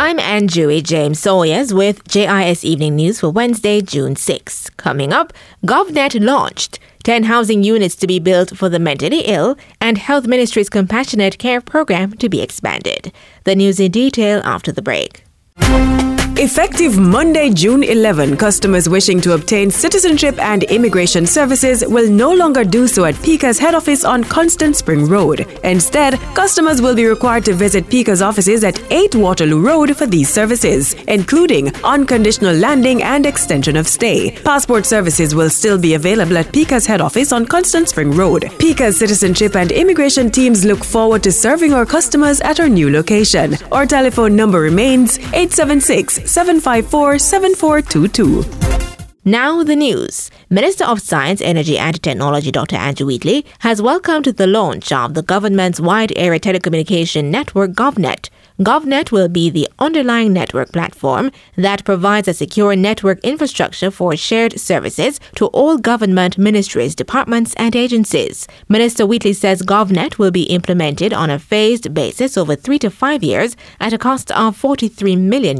I'm Anjui James Sawyers with JIS Evening News for Wednesday, June 6. Coming up, GovNet launched 10 housing units to be built for the mentally ill and Health Ministry's Compassionate Care Program to be expanded. The news in detail after the break. Effective Monday, June 11, customers wishing to obtain citizenship and immigration services will no longer do so at PICA's head office on Constant Spring Road. Instead, customers will be required to visit PICA's offices at 8 Waterloo Road for these services, including unconditional landing and extension of stay. Passport services will still be available at PICA's head office on Constant Spring Road. PICA's citizenship and immigration teams look forward to serving our customers at our new location. Our telephone number remains 876-754-7422. Now the news. Minister of Science, Energy and Technology Dr. Andrew Wheatley has welcomed the launch of the government's wide area telecommunication network GovNet. GovNet will be the underlying network platform that provides a secure network infrastructure for shared services to all government ministries, departments and agencies. Minister Wheatley says GovNet will be implemented on a phased basis over 3 to 5 years at a cost of $43 million.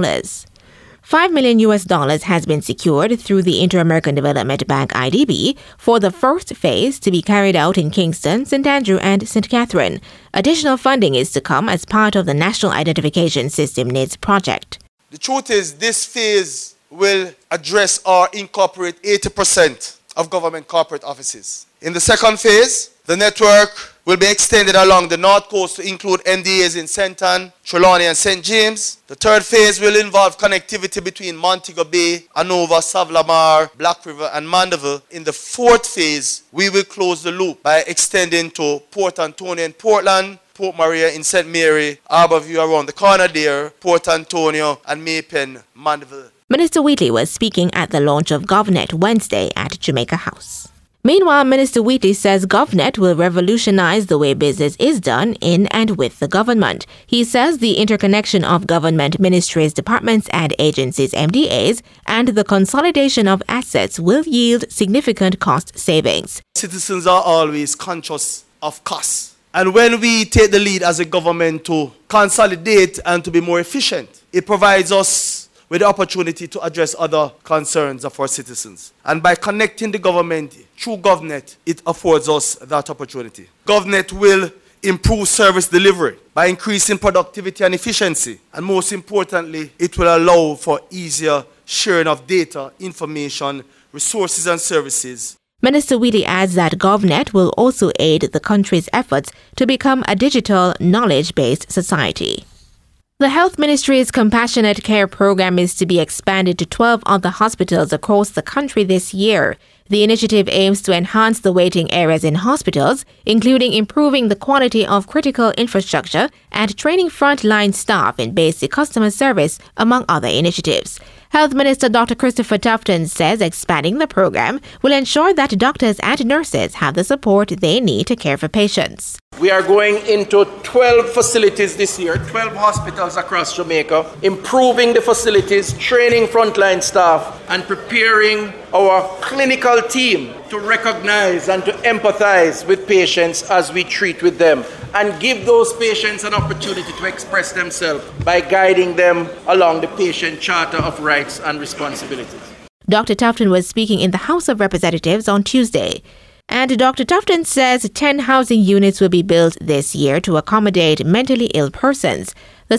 $5 million has been secured through the Inter-American Development Bank IDB for the first phase to be carried out in Kingston, St. Andrew and St. Catherine. Additional funding is to come as part of the National Identification System NIDS project. The truth is this phase will address or incorporate 80% of government corporate offices. In the second phase, the network will be extended along the North Coast to include MDAs in St. Ann, Trelawney and St. James. The third phase will involve connectivity between Montego Bay, Anova, Savlamar, Black River and Mandeville. In the fourth phase, we will close the loop by extending to Port Antonio in Portland, Port Maria in St. Mary, Harborview around the corner there, Port Antonio and Maypen, Mandeville. Minister Wheatley was speaking at the launch of GovNet Wednesday at Jamaica House. Meanwhile, Minister Wheatley says GovNet will revolutionize the way business is done in and with the government. He says the interconnection of government ministries, departments and agencies, MDAs, and the consolidation of assets will yield significant cost savings. Citizens are always conscious of costs. And when we take the lead as a government to consolidate and to be more efficient, it provides us with the opportunity to address other concerns of our citizens. And by connecting the government through GovNet, it affords us that opportunity. GovNet will improve service delivery by increasing productivity and efficiency. And most importantly, it will allow for easier sharing of data, information, resources and services. Minister Wheatley adds that GovNet will also aid the country's efforts to become a digital, knowledge-based society. The Health Ministry's Compassionate Care Program is to be expanded to 12 other hospitals across the country this year. The initiative aims to enhance the waiting areas in hospitals, including improving the quality of critical infrastructure and training frontline staff in basic customer service, among other initiatives. Health Minister Dr. Christopher Tufton says expanding the program will ensure that doctors and nurses have the support they need to care for patients. We are going into 12 facilities this year, 12 hospitals across Jamaica, improving the facilities, training frontline staff, and preparing our clinical team to recognize and to empathize with patients as we treat with them, and give those patients an opportunity to express themselves by guiding them along the patient charter of rights and responsibilities. Dr. Tufton was speaking in the House of Representatives on Tuesday. And Dr. Tufton says 10 housing units will be built this year to accommodate mentally ill persons. The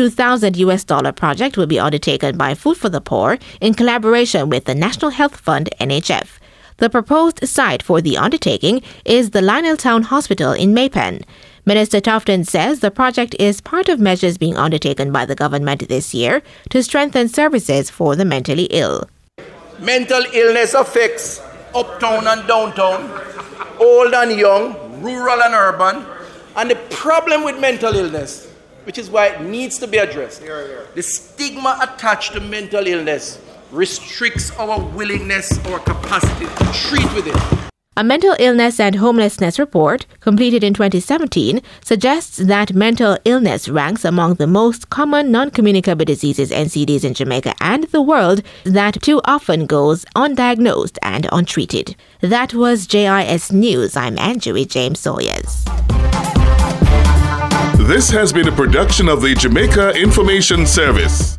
$72,000 project will be undertaken by Food for the Poor in collaboration with the National Health Fund, NHF. The proposed site for the undertaking is the Lionel Town Hospital in Maypen. Minister Tufton says the project is part of measures being undertaken by the government this year to strengthen services for the mentally ill. Mental illness affects uptown and downtown, old and young, rural and urban. And the problem with mental illness, which is why it needs to be addressed, the stigma attached to mental illness restricts our willingness or capacity to treat with it. A mental illness and homelessness report completed in 2017 suggests that mental illness ranks among the most common non-communicable diseases NCDs in Jamaica and the world that too often goes undiagnosed and untreated. That was JIS News. I'm Anjui James Sawyers. This has been a production of the Jamaica Information Service.